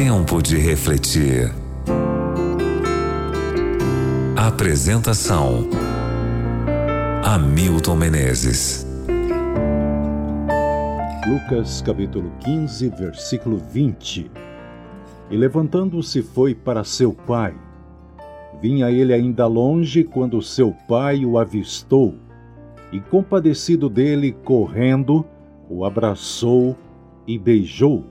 Tempo de refletir. Apresentação: Hamilton Menezes. Lucas capítulo 15, versículo 20. E levantando-se foi para seu pai. Vinha ele ainda longe quando seu pai o avistou, e compadecido dele, correndo, o abraçou e beijou.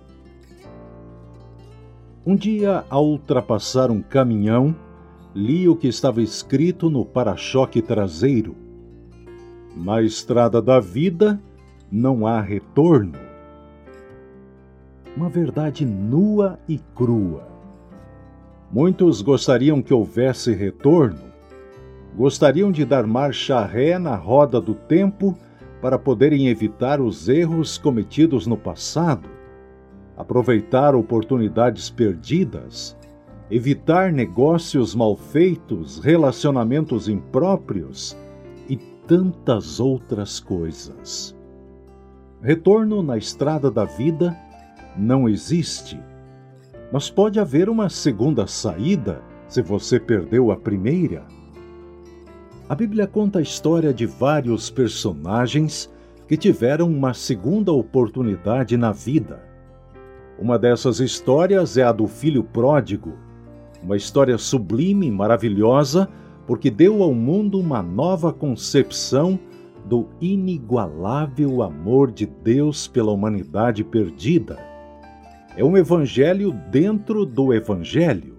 Um dia, ao ultrapassar um caminhão, li o que estava escrito no para-choque traseiro: na estrada da vida não há retorno. Uma verdade nua e crua. Muitos gostariam que houvesse retorno, gostariam de dar marcha ré na roda do tempo para poderem evitar os erros cometidos no passado, aproveitar oportunidades perdidas, evitar negócios mal feitos, relacionamentos impróprios e tantas outras coisas. Retorno na estrada da vida não existe. Mas pode haver uma segunda saída se você perdeu a primeira. A Bíblia conta a história de vários personagens que tiveram uma segunda oportunidade na vida. Uma dessas histórias é a do filho pródigo, uma história sublime e maravilhosa porque deu ao mundo uma nova concepção do inigualável amor de Deus pela humanidade perdida. É um evangelho dentro do evangelho.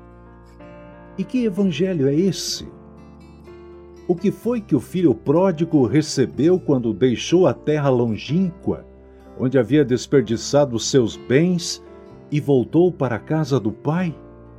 E que evangelho é esse? O que foi que o filho pródigo recebeu quando deixou a terra longínqua, onde havia desperdiçado seus bens, e voltou para a casa do pai?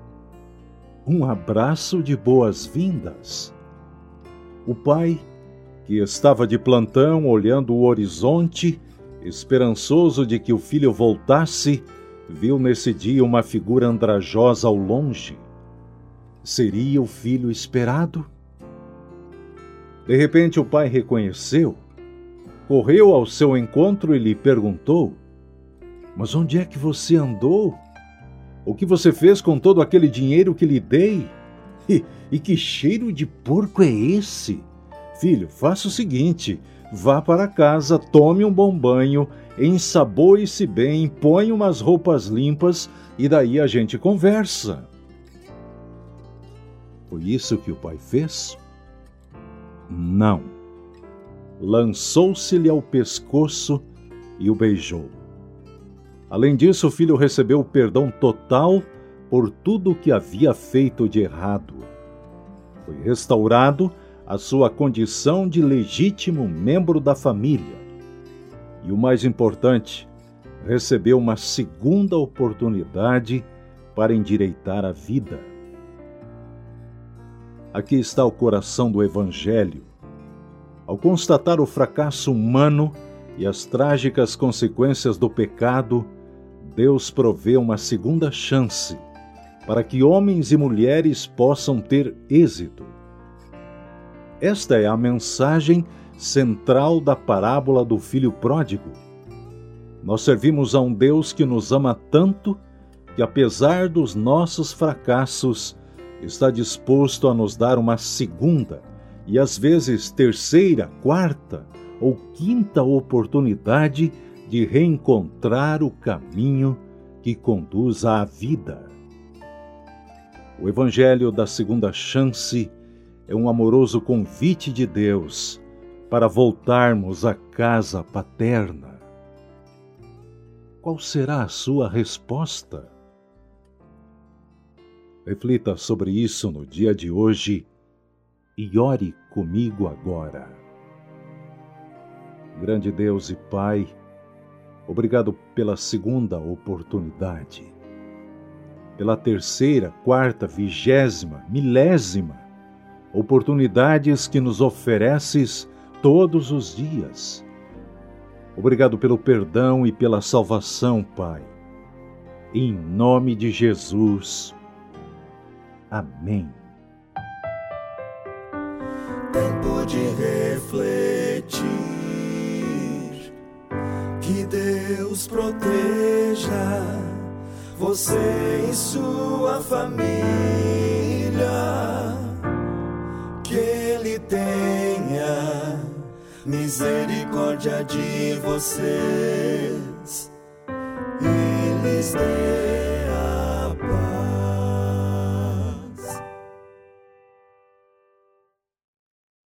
Um abraço de boas-vindas. O pai, que estava de plantão olhando o horizonte, esperançoso de que o filho voltasse, viu nesse dia uma figura andrajosa ao longe. Seria o filho esperado? De repente o pai reconheceu, correu ao seu encontro e lhe perguntou: mas onde é que você andou? O que você fez com todo aquele dinheiro que lhe dei? E que cheiro de porco é esse? Filho, faça o seguinte: vá para casa, tome um bom banho, ensaboe-se bem, põe umas roupas limpas e daí a gente conversa. Foi isso que o pai fez? Não. Lançou-se-lhe ao pescoço e o beijou. Além disso, o filho recebeu o perdão total por tudo o que havia feito de errado. Foi restaurado a sua condição de legítimo membro da família. E o mais importante, recebeu uma segunda oportunidade para endireitar a vida. Aqui está o coração do Evangelho. Ao constatar o fracasso humano e as trágicas consequências do pecado, Deus provê uma segunda chance para que homens e mulheres possam ter êxito. Esta é a mensagem central da parábola do filho pródigo. Nós servimos a um Deus que nos ama tanto que, apesar dos nossos fracassos, está disposto a nos dar uma segunda e às vezes terceira, quarta ou quinta oportunidade de reencontrar o caminho que conduz à vida. O Evangelho da segunda chance é um amoroso convite de Deus para voltarmos à casa paterna. Qual será a sua resposta? Reflita sobre isso no dia de hoje e ore comigo agora. Grande Deus e Pai, obrigado pela segunda oportunidade, pela terceira, quarta, 20ª, milésima oportunidades que nos ofereces todos os dias. Obrigado pelo perdão e pela salvação, Pai. Em nome de Jesus. Amém. Tempo de refletir, que Deus proteja você e sua família, que Ele tenha misericórdia de vocês. Eles